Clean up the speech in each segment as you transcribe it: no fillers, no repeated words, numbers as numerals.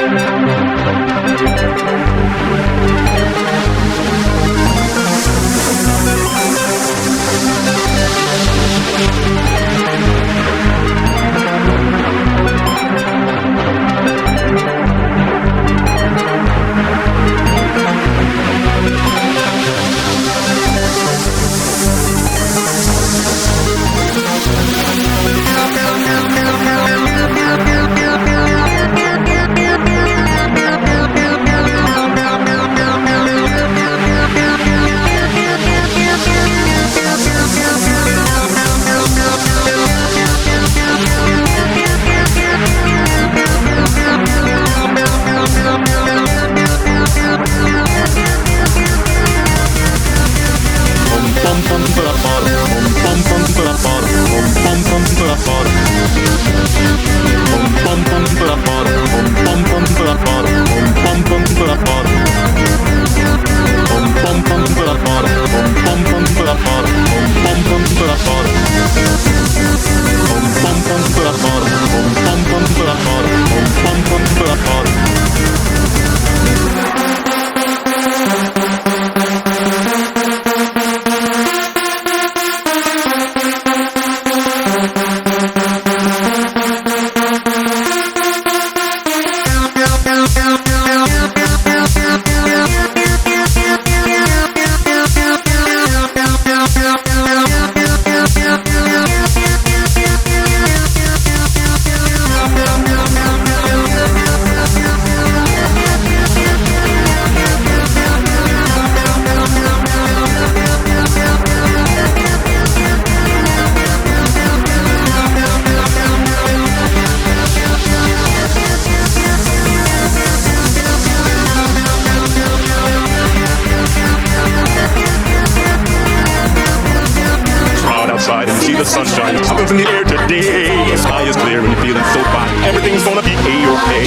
sunshine up in the air today. The sky is clear and you're feeling so fine. Everything's gonna be A-OK.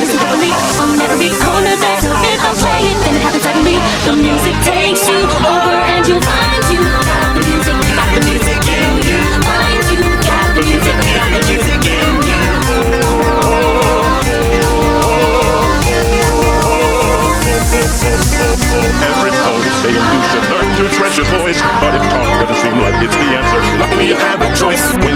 On every corner there's a rhythm playing, then it happens suddenly. The music takes you over and you find you got the music, got the music in you. Find you got the music, got the music in you. Every poet is saying you should learn to express your voice, but if talk doesn't seem like it's the answer, luckily you have a choice.